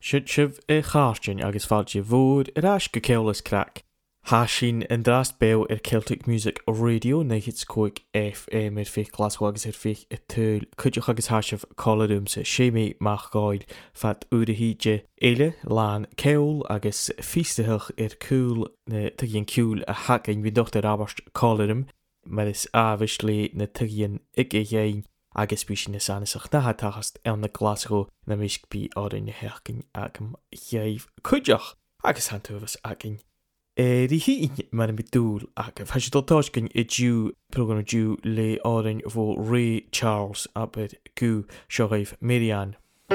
Siv Chartin agus fáilte bhór arás go ceolalas crack. Há sin an drast bell Celtic Music Radio na hits cóig FM fich Glasgow agus fich tŵl cwydioch agus hasif coladum sa sémi mach gáil fat híide eile lán ceol agus fístahach cúl na tugin cúl a hacin vi docht abast coladum mar is ávisli na tugin dhéin agus bí sin na sanasach na hatachast an na Glasgow na misc bí árin na hecin agam dhéif cwydioch agus hantúfas agin. Rí hí mar mi dúl agah has dul táiscin I dú program dú le árainn bhó Ray Charles abed gú seo raibh Marianne.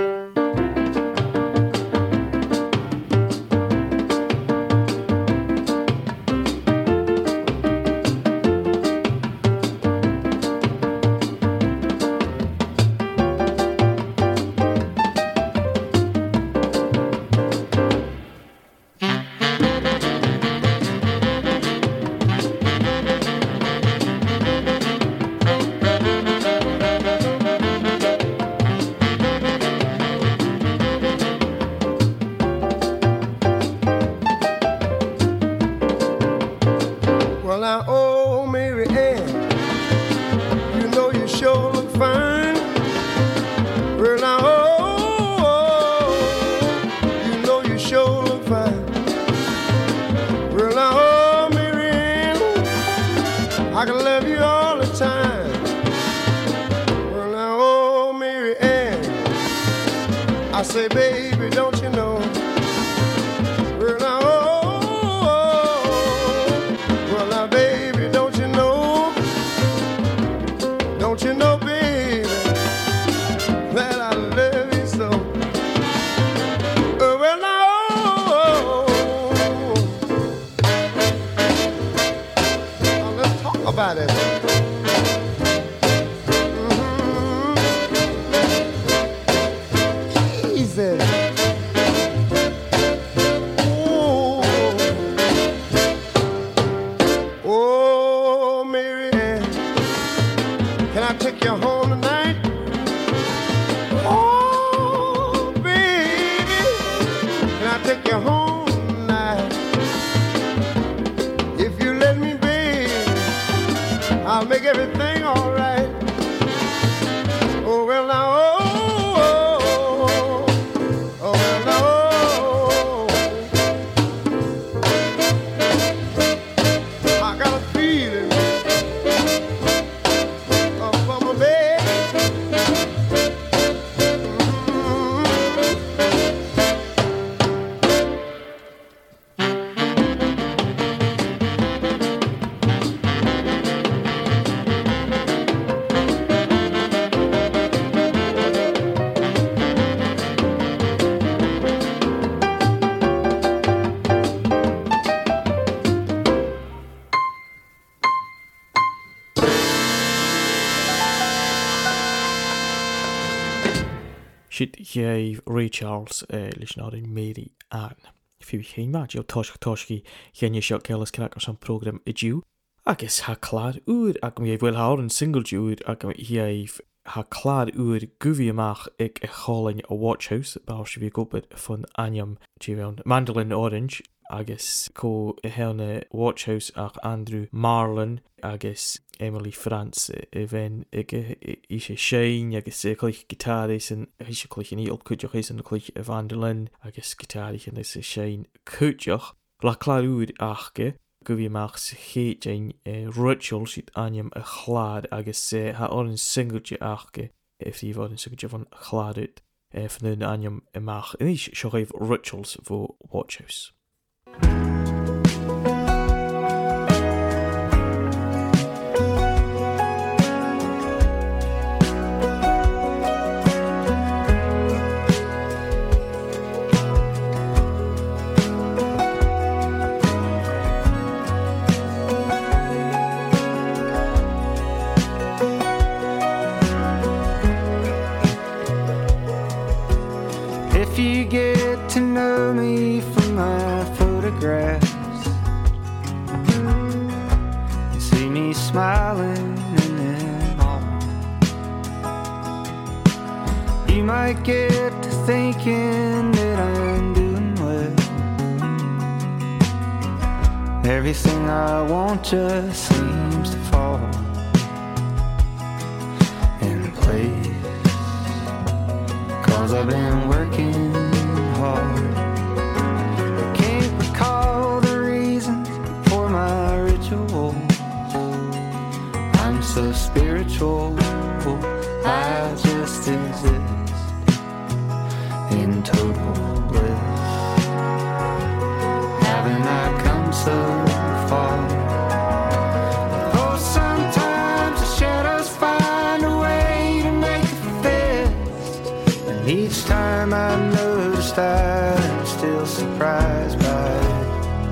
Siad dhéh Ray Charles leis nádainn Mary Ann. Fi chéin má deo táiscí chéine seo ceolalas crack ar san program I dú. Agus ha clár úr agam bhfuil háir an single dúr agam dhéh ha clár úr guhí amach ag chálainn a Watch House báir si bhí gopad fan Anyam tíbhán Mandolin Orange agus có hena Watch House ach Andrew Marlin agus Emily France bhein I sé séin agus clúich gitáris an hí clúich an íol cúteoch is an clúich Vandolin agus gitáris an is séin cúteoch le clárúd achge go bhí amach sa chétein ritual siad Anyam a chlád agus ha an singalte achge frí bhá an singalte van chláadúd fan Anyam amach in is seo raibh rituals bhó Watch House. If you get to know me from my photographs, you see me smiling in them all. You might get to thinking that I'm Everything I want just seems to fall in place, 'cause I've been working hard. I can't recall the reasons for my rituals. I'm so spiritual, I just exist in total bliss. Haven't I come so far? Oh, sometimes the shadows find a way to make a fist, and each time I noticed I'm still surprised by it.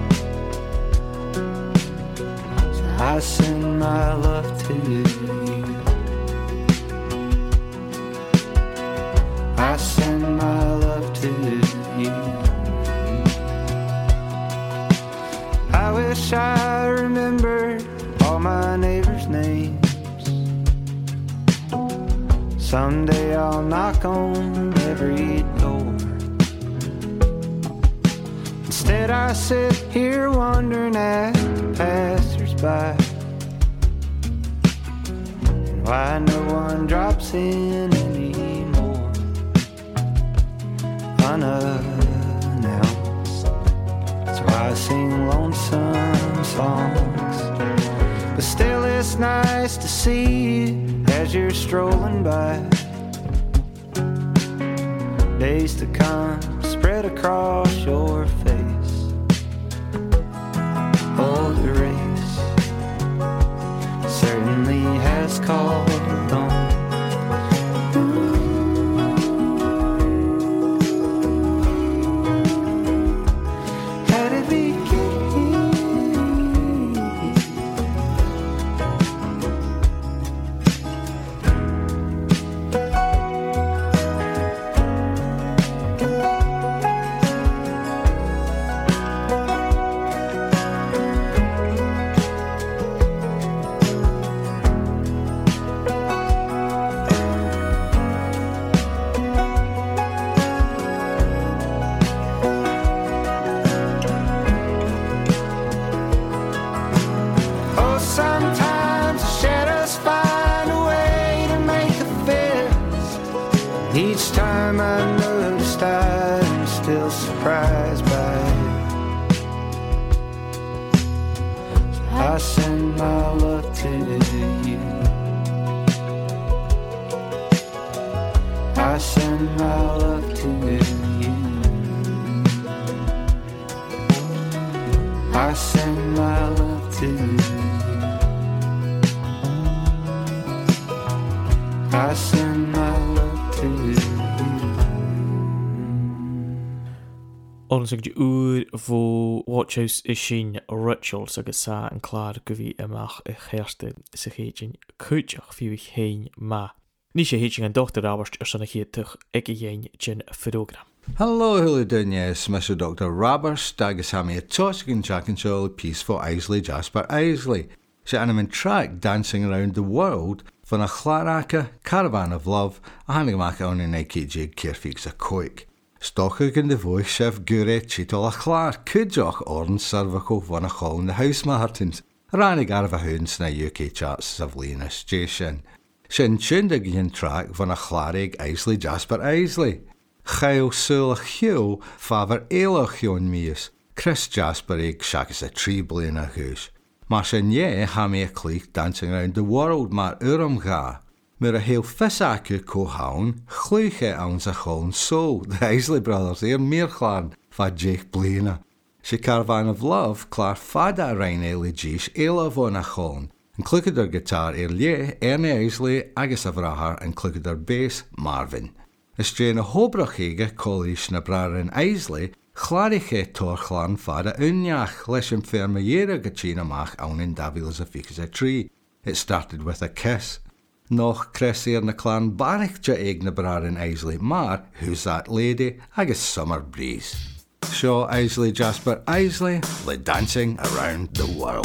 So I send my love to you. I send my love to you. I wish I remembered all my neighbors' names. Someday I'll knock on every door. Instead I sit here wondering at the passers-by, and why no one drops in anymore unannounced. That's why I sing lonesome songs. But still it's nice to see you as you're strolling by. Days to come spread across your face. Oh, the race certainly has called on. Each time I noticed I'm still surprised by it. I send my love to you. I send my love to you. I send my love to you. I send my love to you. Ons ag úr bhó Watchhouse is sin rituals agus sa an chlár go bhí amach I chéirste sa chéitin cúteach fiú chéin má. Ní sé héiting an Dr. Roberts sanna chéitach ag I dhéin sin program. Hello, hello, yes, Mr. Dr. Roberts, agus ha me a toskin Jack and Joel piece for Isley Jasper Isley. She an track dancing around the world van a chlaraka caravan of love a hannig on in a jig keerfix a koik. Stochig in de voice chef gure chitol a chlar kudjoch orn cervical van a chol the house martins. Rannig arva hoons na UK charts Savlina station. Shin tundig in track van a clarig Isley Jasper Isley. Chael sul a chil faver eloch yon mees. Chris Jasper eg shakas a tree blain a hoos. Maar sin ye ha me a clique dancing around the world maar urum ga. Meer a heel visaku ko haun, chluche ons a chon so. The Isley brothers here meer chlan va Jake Blaina. She caravan of love clar fada rein eili jish ela von a chon. And clicked her guitar ye Ernie Isley agus avrahar and clicked her bass Marvin. Is Jane a hobrachige college na brarin Isley Chlarige torchlan fada unjach leis ferme jere gachina mach in Davilas a fix a tree. It started with a kiss. Noch Chris na clan barrichja eg na brarin Isley maar who's that lady agus summer breeze. Shaw Isley Jasper Isley le dancing around the world.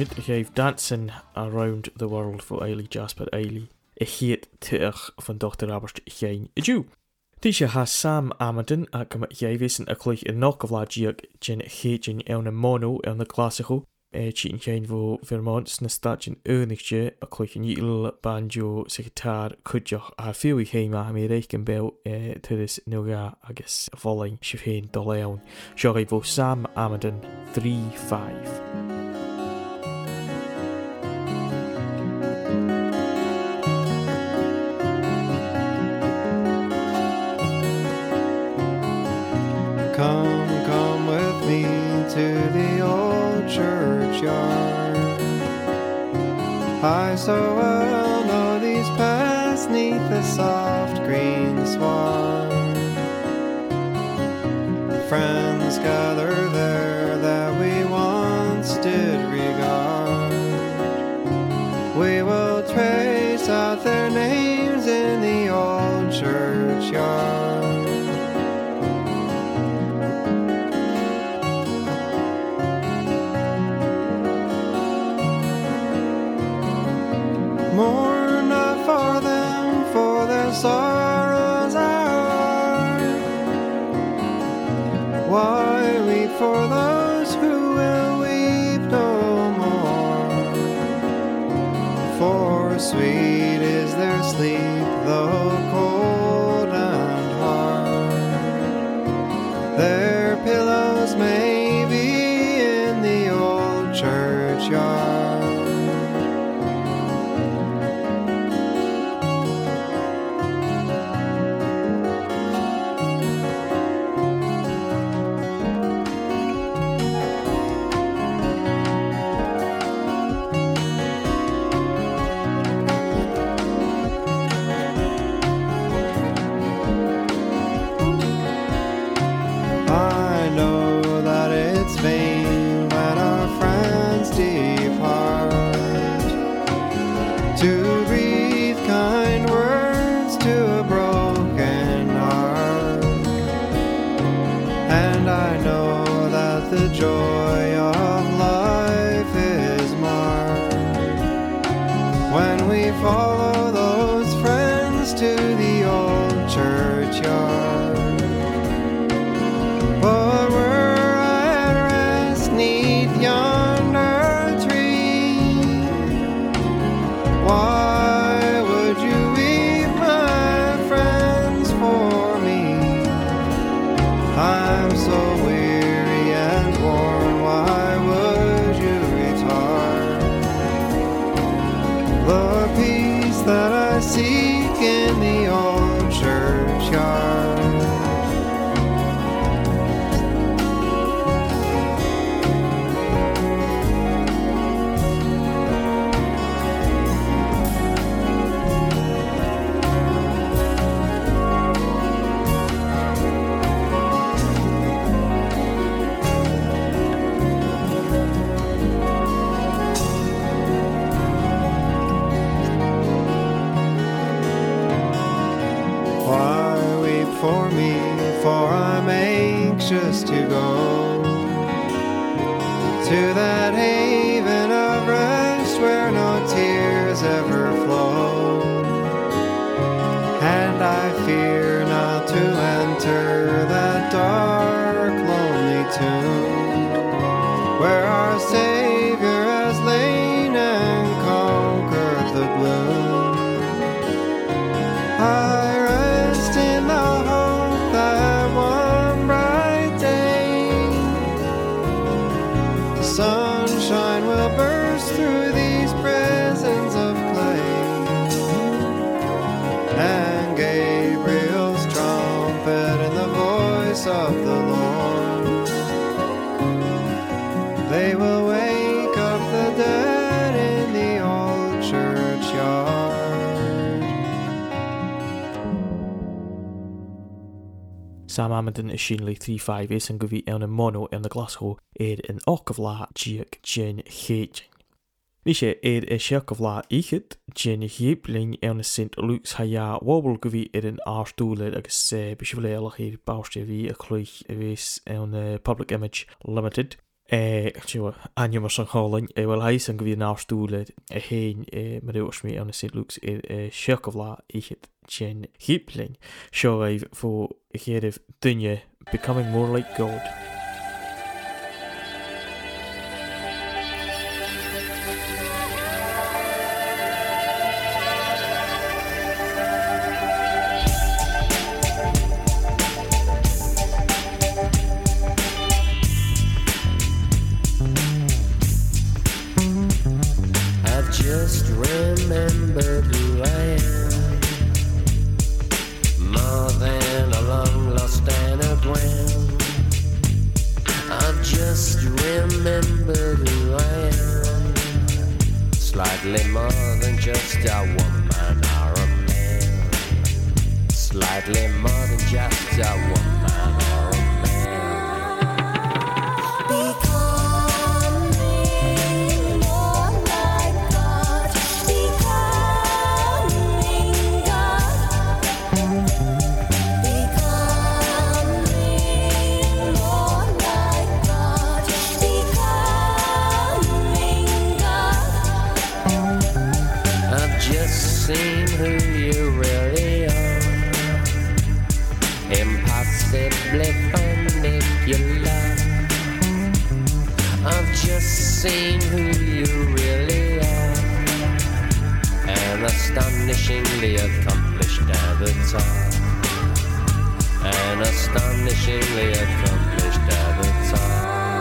Kid gave Dancing Around the World for Eiley Jasper Eiley. Heet tuach van Dr. Robert Gein Jew. Tisha has Sam Amadon ac am Jaivis yn yglich yn nog of lagiag gyn heitjyn ewn y mono ewn y classical. Chi'n gein fo Vermont na stadjyn ynigje yglich yn yl banjo secretar cwdioch a fyw I heima am I reich yn bew tydys newga agos folain sy'n hyn dol ewn. Siogau fo Sam Amadon 3-5. Come with me to the old churchyard. I so well know these paths 'neath the soft green sward. Friends gather there that we once did regard. We will trace out their names in the old churchyard. Mourn not for them, for their sorrows are. Why weep for those who will weep no more? For sweet is their sleep, though cold and hard. Their pillows may be in the old churchyard. To breathe kind words to a broken heart. And I know that the joy of life is marred when we follow those friends to the old churchyard. But were I at rest 'neath yonder tree, why would you weep, my friends, for me? I'm so weary and worn, why would you retard the peace that I seek in the old churchyard? For me, for I'm anxious to go to that haven of rest where no tears ever flow. And I fear not to enter that dark, lonely tomb where our Savior has lain and conquered the gloom. I rest in the hope that one bright day the sunshine will burst through these prisons of clay, and Gabriel's trumpet and the voice of the Lord, they will wake up the dead in the old churchyard. Sam Amadon is Shinley 3-5 is yn gyfi ewn y mono yn y Glasgow yn och of la giag gyn heitjyn. Nishe siak of la ichyd gyn heipling ewn y St. Luke's haya wobl gyfi yn arstwled agos bysifleilach i'r bawstio fi y clwych ys ewn Public Image Limited. Anja mar san chálainn bhfuil hais an go bhí nástúla a héin mar mé an St. Luke's seach of lá iad sin híplainn seo raibh fó chéadh duine becoming more like God. Just remembered who I am, more than a long lost anagram. I've just remembered who I am, slightly more than just a woman or a man, slightly more than just a woman or a man. Seen who you really are, impossibly manipulated. I've just seen who you really are, an astonishingly accomplished avatar, an astonishingly accomplished avatar.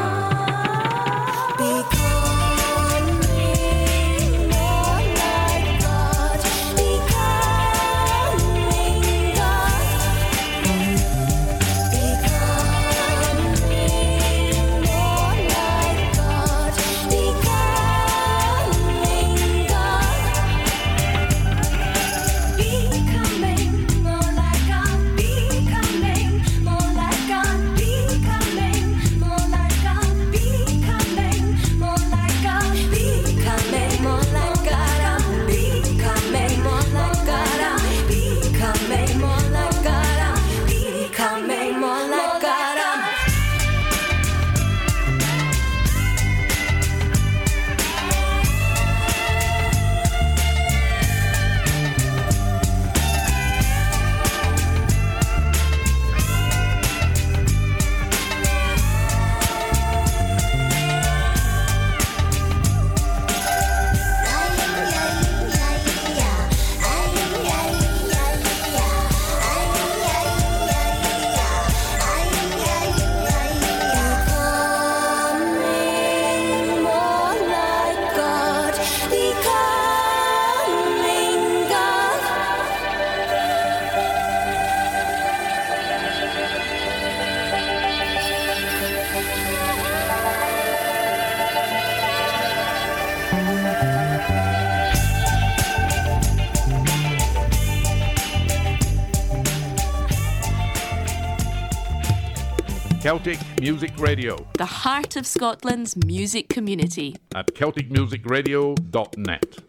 Celtic Music Radio, the heart of Scotland's music community, at celticmusicradio.net.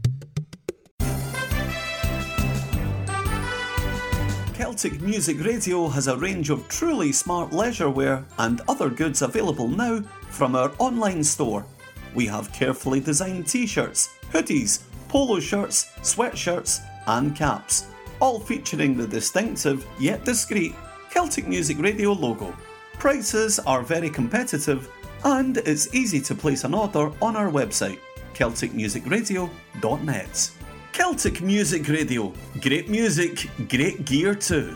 Celtic Music Radio has a range of truly smart leisure wear and other goods available now from our online store. We have carefully designed t-shirts, hoodies, polo shirts, sweatshirts and caps, all featuring the distinctive yet discreet Celtic Music Radio logo. Prices are very competitive and it's easy to place an order on our website, celticmusicradio.net. Celtic Music Radio. Great music, great gear too.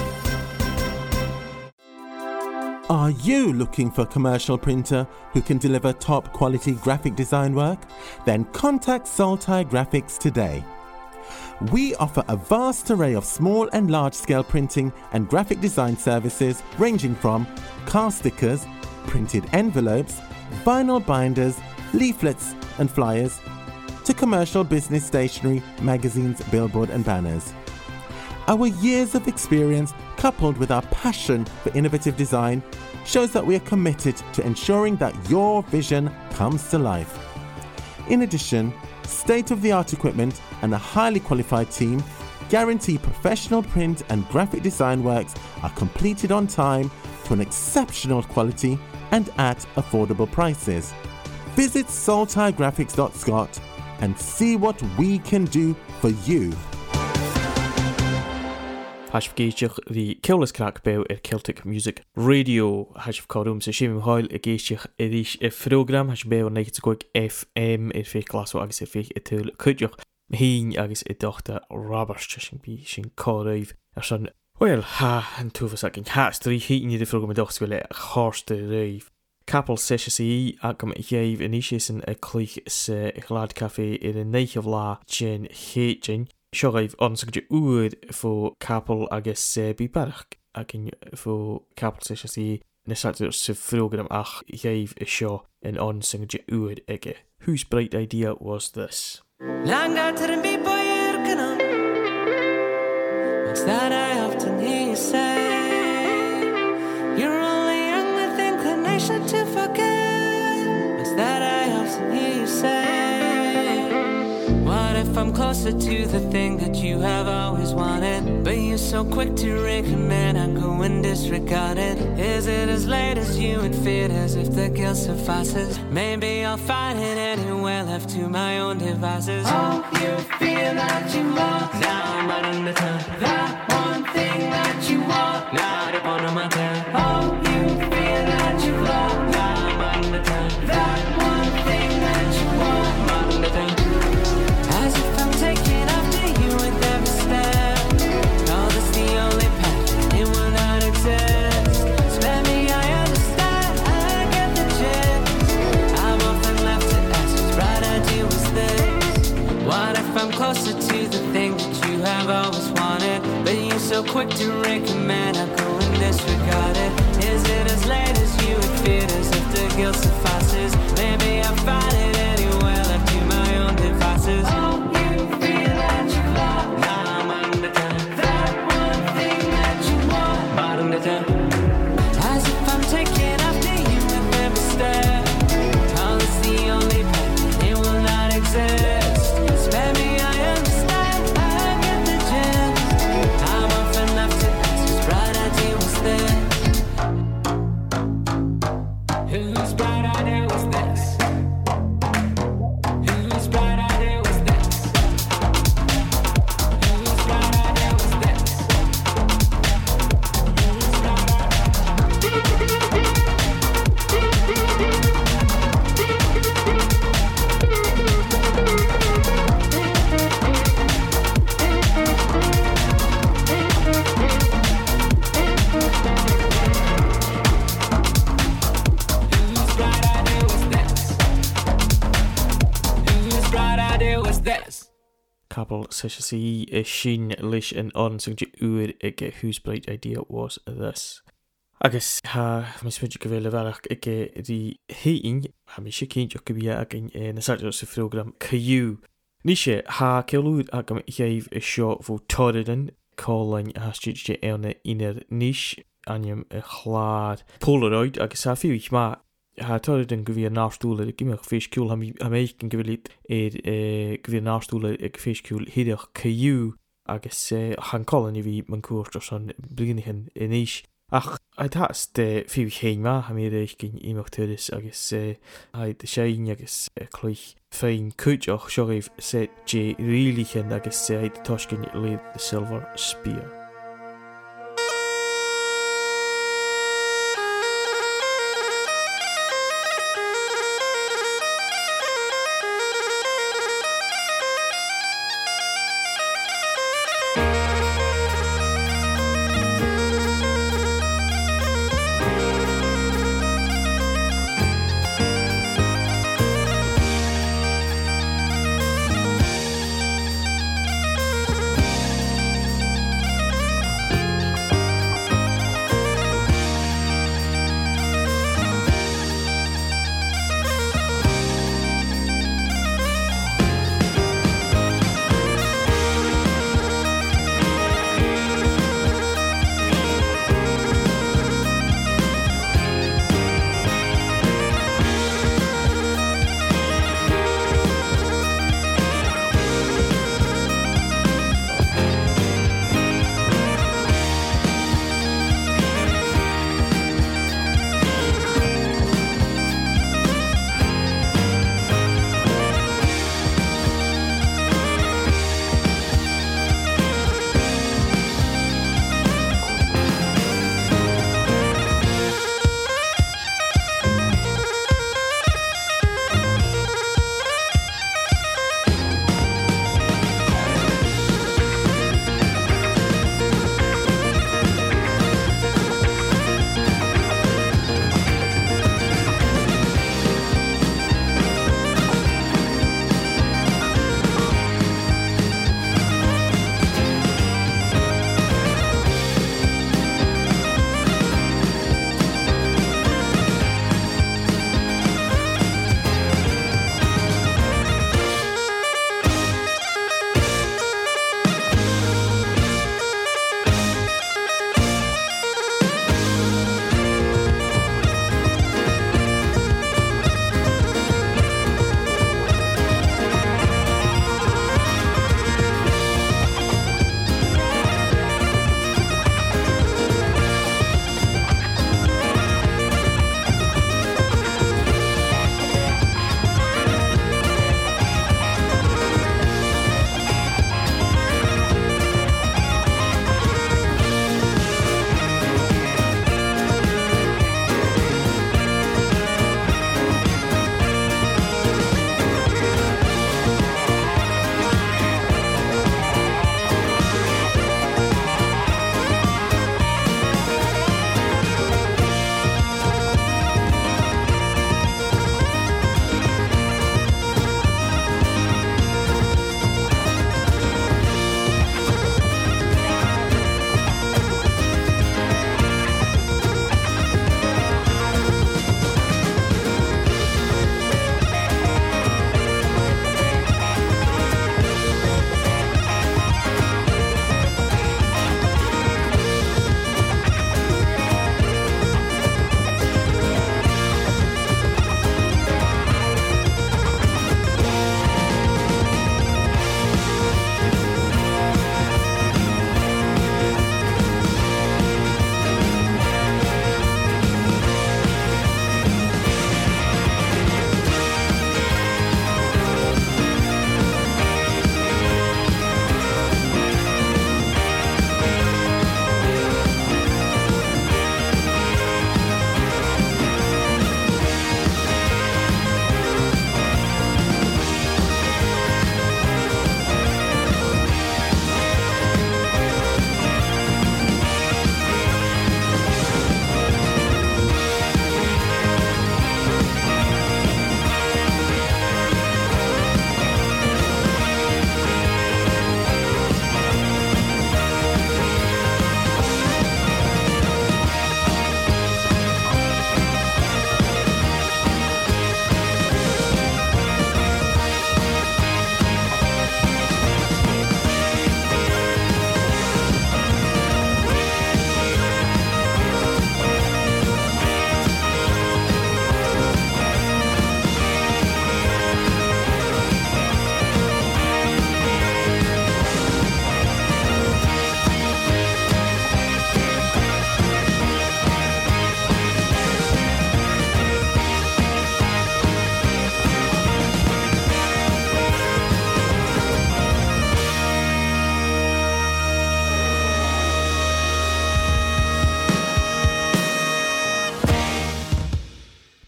Are you looking for a commercial printer who can deliver top quality graphic design work? Then contact Saltire Graphics today. We offer a vast array of small and large scale printing and graphic design services ranging from car stickers, printed envelopes, vinyl binders, leaflets and flyers, to commercial business stationery, magazines, billboard and banners. Our years of experience, coupled with our passion for innovative design, shows that we are committed to ensuring that your vision comes to life. In addition, state-of-the-art equipment and a highly qualified team guarantee professional print and graphic design works are completed on time to an exceptional quality and at affordable prices. Visit saltigraphics.scot and see what we can do for you. Hasfgéisteach the Ceolas Crack Bell Celtic Music Radio Hasf Corum sa Shimim Hoyle Géisteach Irish Program Has Bell 90 FM fé glasú agus fé itul Cuideach Hín agus dochta Roberts sin Corraibh san well ha an túfas agin has trí hín the program dochswile Horste Rave Capel Session agam Yave Initiation Clich se Glad Cafe in the Night of La Jen Hejin Shoraibh ansagde uad fó Capel agus bí barach agin fó Capel Session na satur sa program ach Yave seo an ansagde uad ige. Whose bright idea was this? What's that I often hear you say? You're only young with inclination to forget. What's that I often hear you say? What if I'm closer to the thing that you have always wanted, but you're so quick to recommend I go and disregard it? Is it as late as you would fit as if the guilt suffices? Maybe I'll find it anywhere left to my own devices. Oh, you feel that you lost. Now I'm running the time. That one thing that you want. Now up on my turn. Oh, you feel that you lost. Now I'm running the time. That one thing that you want. I'm running the time. As if I'm taking after you with every step. Oh, that's the only path. It will not exist. Spare me, I understand. I get the gist. I've often left to ask whose bright idea was this? What if I'm closer to the thing that you have always wanted, but you're so quick to recommend I go and disregard it? Is it as late as you would fit as if the guilt suffices? Maybe I'll find it anywhere left to my own devices. Oh, you feel that you lost. Now I'm on the time. That one thing that you want. Bottom the time. As if I'm taking after you with every step. Oh, it's the only path. It will not exist. Spare me, I understand. I get the gist. I'm often left to ask whose bright idea was this? Whose bright idea was this? Whose bright idea was this? Whose bright idea was this? Whose bright idea was this? Capel Session Shin Lish and ansagde uad ige whose bright idea was this? Agus ha mis muid go bhfuil bhealach ige the hín ha mi sé céintach go bhí agin na satur sa program Caú. Ní sé ha ceolúd agam Yave seo fó Torridon Colin hastíide éna inar níos anim chlad Polaroid agus ha fiúich má ha Torridon go bhí nástúla gimach féisciúil ha méid go bhfuil go bhí nástúla ag féisciúil hiadach Caú agus han Colin I bhí man cuairtar san blianachan iníis. Ach, I'd has de fiúich héin má ha mé réich gin imachturis agus haid de séin agus cloich féin cúteach seo raibh sé dé rílichan agus haid toscin lead the Silver Spear.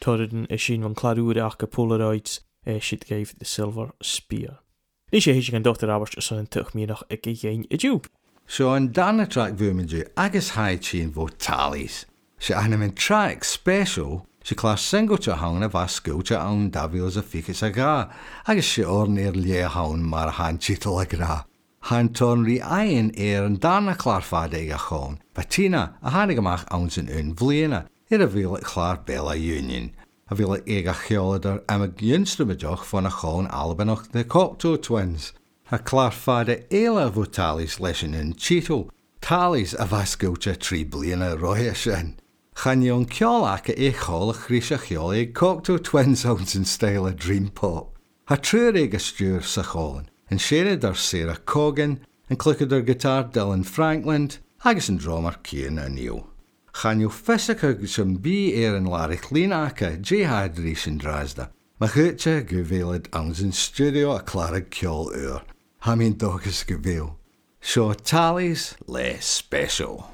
Torridden is sin van clarúr ach a Polaroids siad gave the silver spear. Ní sé héis gan Dr. Roberts son an tuch míach ag géin I dú. So an dána track bhuaman dú agus haid sin bhó tallies. Se anam an track special se clás single te hangna bha scoúte an davios a ficus a gá, agus se ornéir lé haun mar han títal a gra. Han tornrí ein an dána clarfad ag a chón, Batina a hanig amach ans an un vléna a bhíle chlár Bella Union. A bhíle ag a cheoladar am a ginstrumadoch fan a chón albanoch the Cocteau Twins. A clarfada éile bhó tallies leis an un títal, tallies a bha scoúte trí bliana roihe sin. Channion ceolacha échol a chrísa cheol ag Cocteau Twins sounds in style a dream pop. Ha trúr ag a stúr sa chólan, an séad ar Sarah Cogan, an clucad ar guitar Dylan Franklin, agus an drummer Cian O'Neill. Channion fysica sem bí an larich línacha jihad rís an drasda, ma chutse guvélid ans in studio a clarag ceol ur. Ha mín dogus guvél. So tallies le special.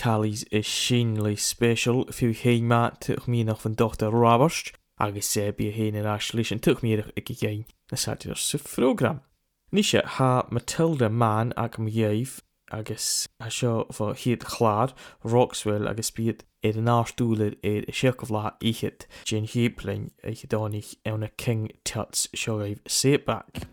Callie's is Sheenley special fiú héimá tuach míach van Dr. Roberts agus bí héin ar aslis an tuach míach ag géin na Saturday sa program. Níse ha Matilda Mann ag mhéif agus a seo fá hiad chlád Roxwell agus bíad ar an ástúlad ar seacah lá ichid Jane Heapling ag dánig anna King Tuts seo raibh Sit Back.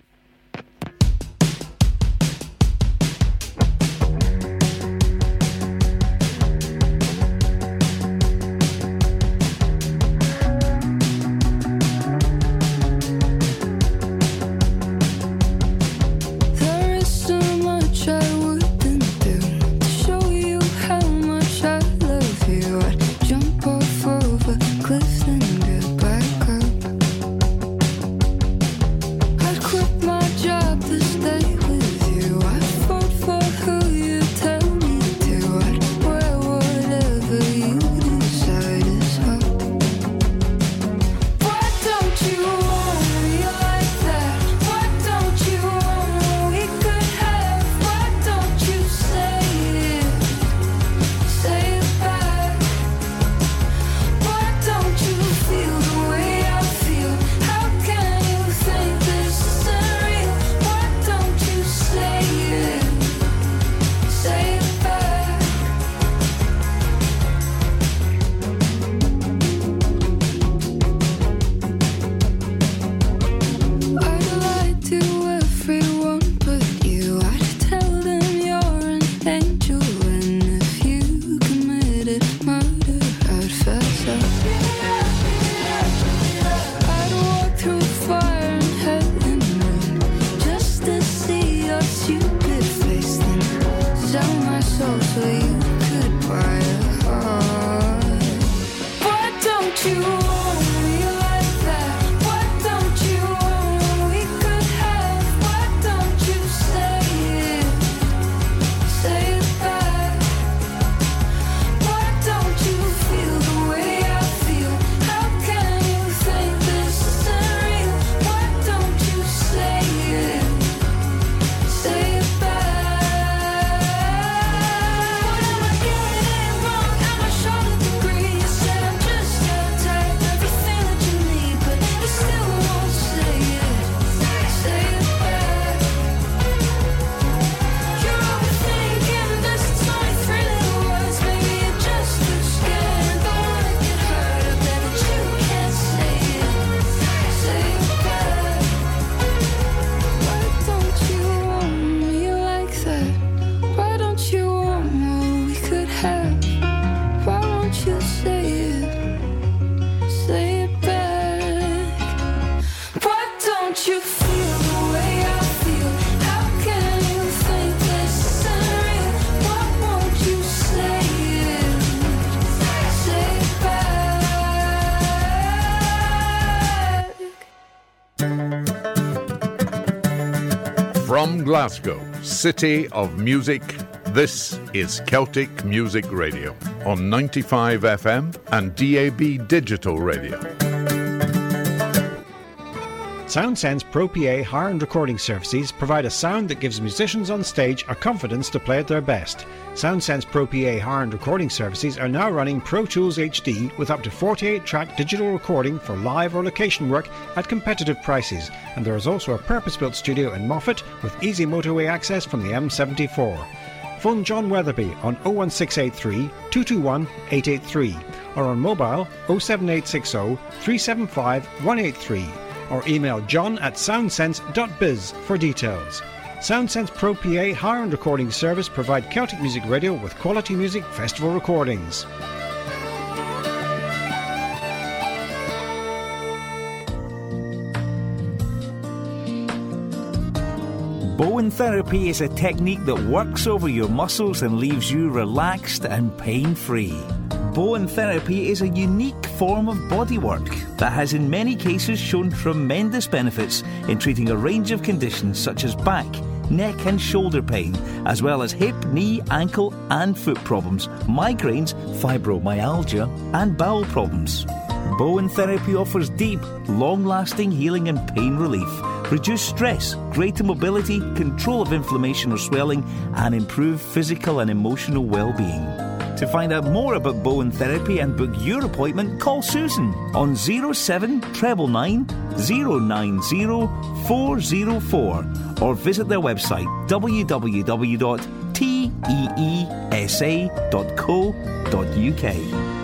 From Glasgow, City of Music, this is Celtic Music Radio on 95 FM and DAB Digital Radio. SoundSense Pro PA hire and recording services provide a sound that gives musicians on stage a confidence to play at their best. SoundSense Pro PA hire and recording services are now running Pro Tools HD with up to 48-track digital recording for live or location work at competitive prices, and there is also a purpose-built studio in Moffat with easy motorway access from the M74. Phone John Weatherby on 01683 221 883 or on mobile 07860 375 183. or email john@soundsense.biz for details. SoundSense Pro PA hire and recording service provide Celtic Music Radio with quality music festival recordings. Bowen therapy is a technique that works over your muscles and leaves you relaxed and pain-free. Bowen therapy is a unique form of bodywork that has in many cases shown tremendous benefits in treating a range of conditions such as back, neck and shoulder pain, as well as hip, knee, ankle and foot problems, migraines, fibromyalgia and bowel problems. Bowen therapy offers deep, long-lasting healing and pain relief reduce stress, greater mobility, control of inflammation or swelling, and improve physical and emotional well-being. To find out more about Bowen Therapy and book your appointment, call Susan on 07999 090 404 or visit their website www.teesa.co.uk.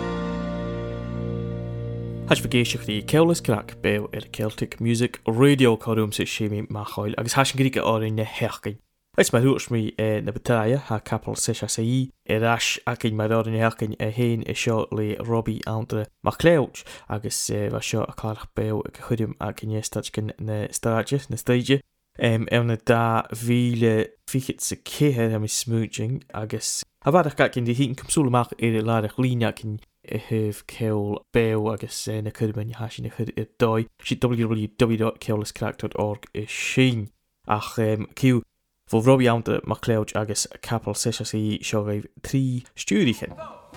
Has vergeisio chdi Ceulas Crac bew Celtic Music Radio Corwm sy'n siemi machoil agus has yn gyrig o'r un hechgyn. Ys mae hwrs mi na bataia ha capel SSI rash ac un mae'r o'r un hechgyn hen sio le Robbie Andre MacLeod agus fa sio a clarch bew gychwydym ac un ystad gyn na stadje. Ewn da file fichit sy ceher am i smooching agus a fadach gael gyn di hi'n cymswl mach larach línia gyn hyf cewl bew agus na cwydym yn hasin y chwyd doi si www.ceulascrac.org sy'n ach cyw fo Robbie Andre MacLeod agus capel SSI sio gaif 3 stúrichen.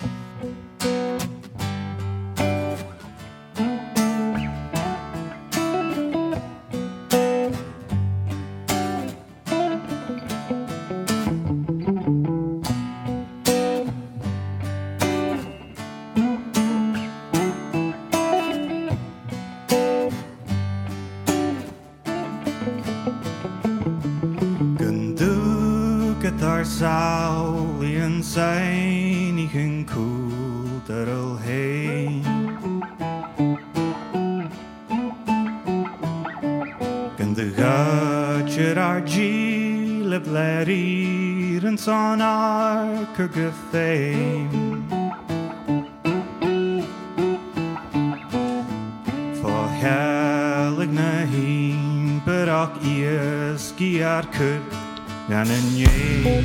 Sawl i'n sain I chyn cwd ar ôl hein Gan dy gadger ar gil y blerir yn son ar cyrgyffein Fo helig na hin byrach iysgu ar cyrg gan yn iei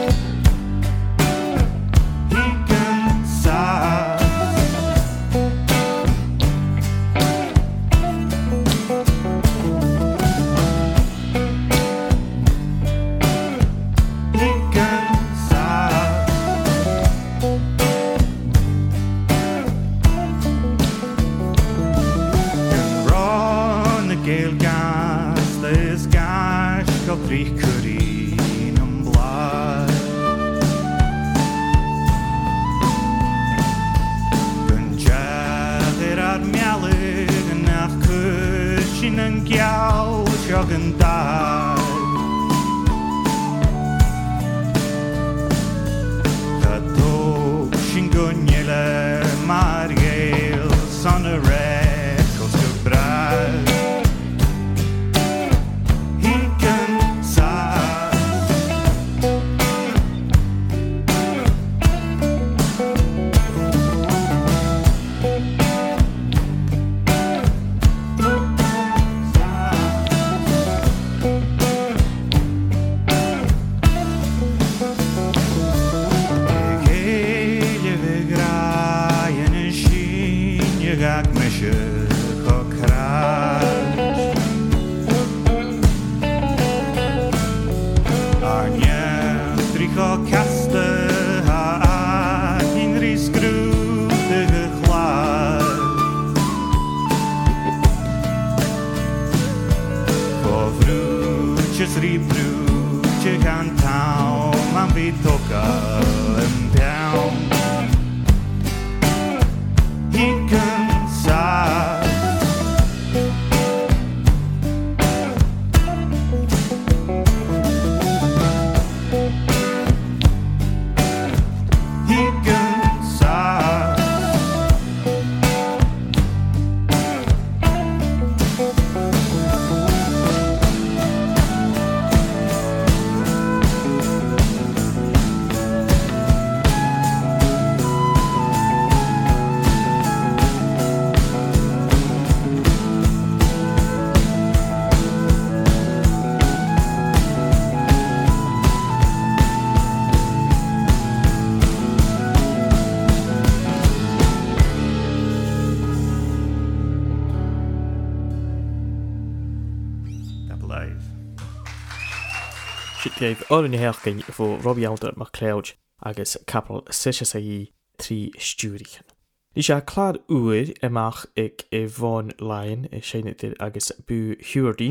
Gaif o'r un hechgyn fo Robbie Andre MacLeod agus capel SSI 3 stúrichen. Ní sé clad uair amach ag Von Lyon sy'n ydyr agus bu Huardine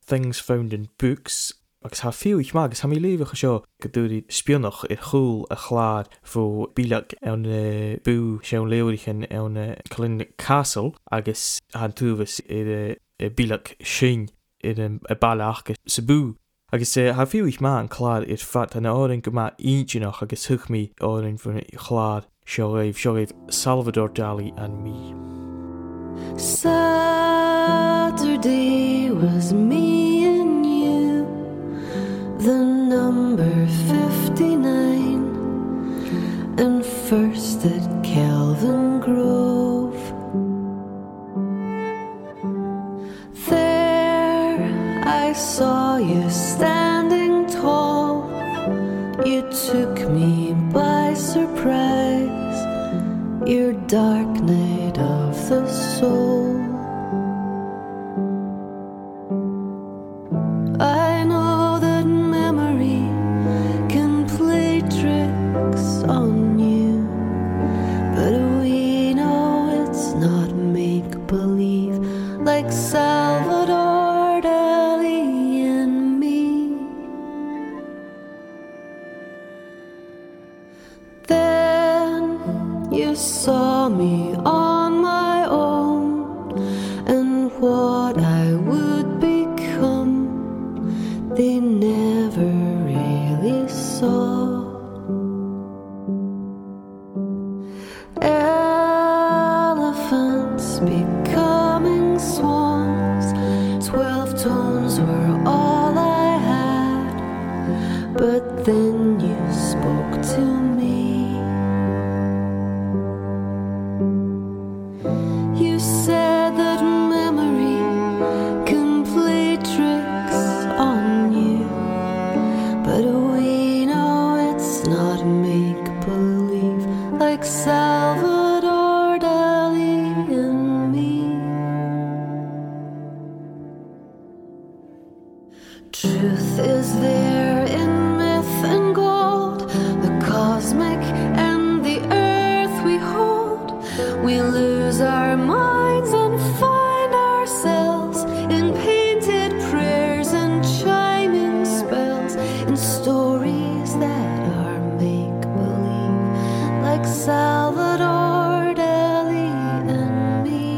things found in books, agus ha fiúich má, agus ha mi lévach seo godúri spionach chúl a chlád fó bílach an bú sé léirichan an Cullen Castle, agus han túvas bílach sin a ballach sa bú. Agus ha fiúich má an chlád fat an áring go má íntjinach agus thuch mi áring fan chlád seo raibh Salvador Dali and me. Saturday was me and you, the number 59, and first at Kelvin Grove. There I saw you standing tall. You took me by surprise, your dark night of the soul. I know that memory can play tricks on you, but we know it's not make-believe like Salvador Dali and me. Then you saw me on my own, and what I would become they never really saw. Elephants becoming swans, 12 tones were all I had, but then you spoke to me. You said that memory can play tricks on you, but we know it's not make-believe like Salvador Dali and me. Truth is there in myth and gold, the cosmic and the earth we hold. We lose our minds and find ourselves in painted prayers and chiming spells, in stories that are make-believe like Salvador Dali and me.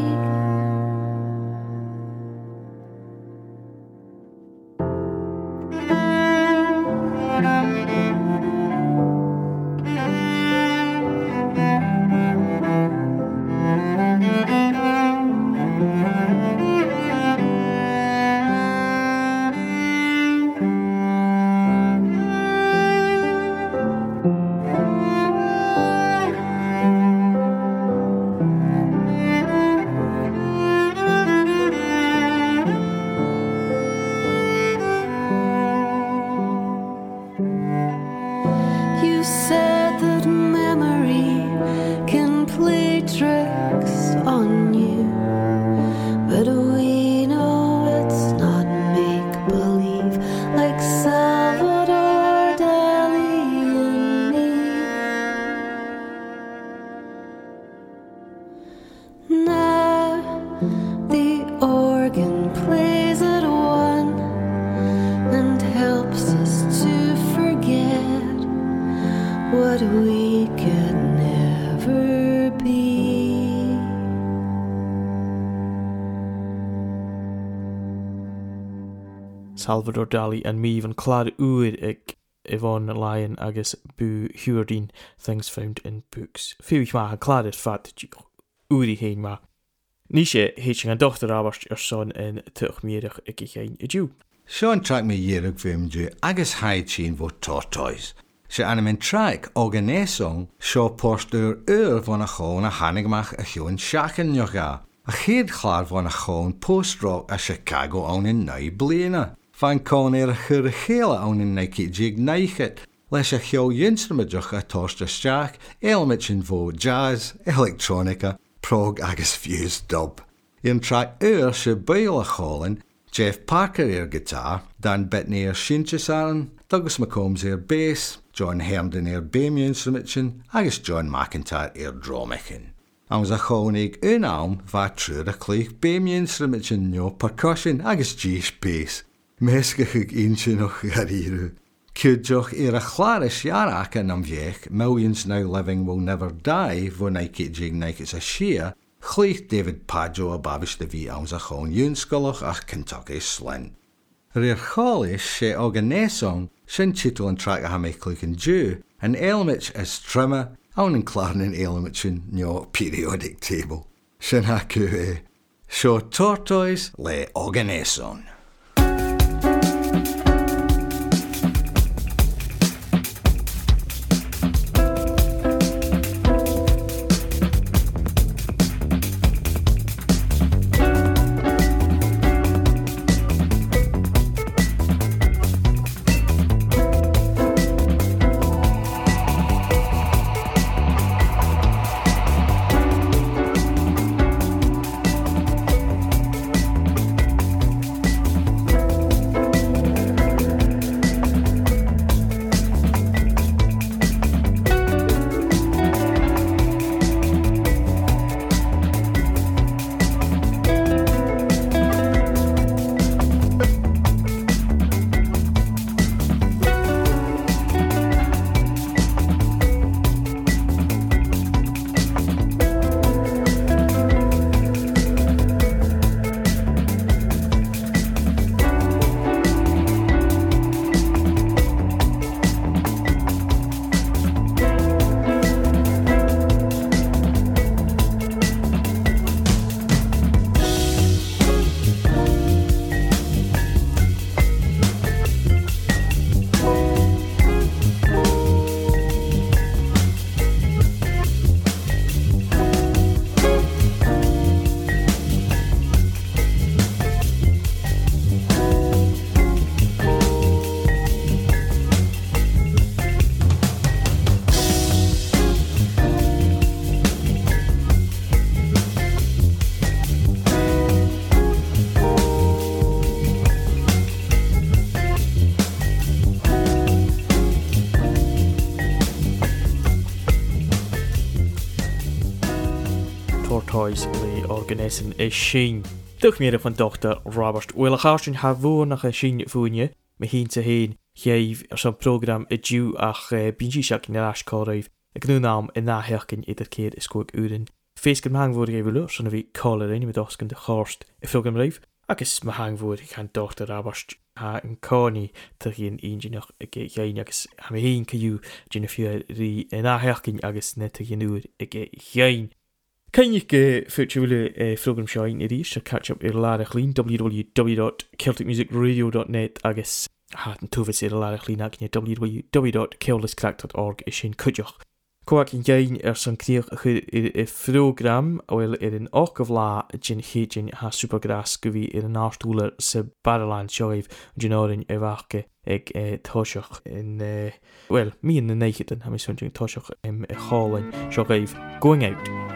You said that memory can play tricks on you, but we know it's not make-believe like Salvador Dali and me. Now the organ plays at one and helps us to forget what we could never be. Salvador Dali and me van clad uid ag Yvonne Lyon agus bu Huardine, things found in books. Fiúich ma clad is fat uidi héin ma. Ní sé héiting an dochter abast son in tuch mierich ag chéin I dú. Sean track me dhéireg fim dú agus haid sin vo tortoise. Se an min track organisong seo postúr van a chón a hanigmach a chún seachan nioga. A chéad chláir van a chón post-rock a Chicago an in nai bliana. Fan cón a chur a chéile an in naiki jig naichet, leis a cheo instrumentach a tosta steach, element sin vo jazz, electronica, prog agus fused dub. In track se bail a chólin, Jeff Parker guitar, Dan Bettany synthesizer, Douglas McCombs bass, John Herndon bémi instrumentin, agus John McIntyre drumichin. An was a chonig unarm va trúr a clých bémi instrumentin no percussion agus gis bass. Mesgach eentje nog gariru. Kudjoch a chláris jarach an am viech, millions now living will never die, voor naike jing naike is a shea, chleich David Pajo a babish de vi ounds a chon Unskullach ach Kentucky slin. Rear chalish she organisong, shin titel and track a hameklik and Jew, an element is trimmer, own and clarnin element in no periodic table. Shin haku show tortoise le organisong. Tortoise le organism is sin. Duch meer van Dr. Robert Willacharsen ha voor nach a sin voenje, me heen te heen, geef zo'n program a Jew ach binjishak in rash korreif, ik nu naam en naherken ieder keer is koek uren. Feesken hang voor even los, en wie caller in met osken de horst, a program reif, akes me hang voor gaan Dr. Robert ha en Connie te geen eentje nog geen akes ha me heen ke you, Jennifer ri en naherken akes net te geen uur, geen. Kan je virtuele program shine is to catch up larig lean www.celticmusicradio.net agus hat en tuvits larig lean ak www.keldiscrack.org is in kudjoch. Kwak in jain son kreeg program wel in ook of la jin hejin ha supergras gewi in een naarstoeler se Barreland show genoren ewakke ik toshoch in well me in the naked and ha me sonjing toshoch hall and show going out.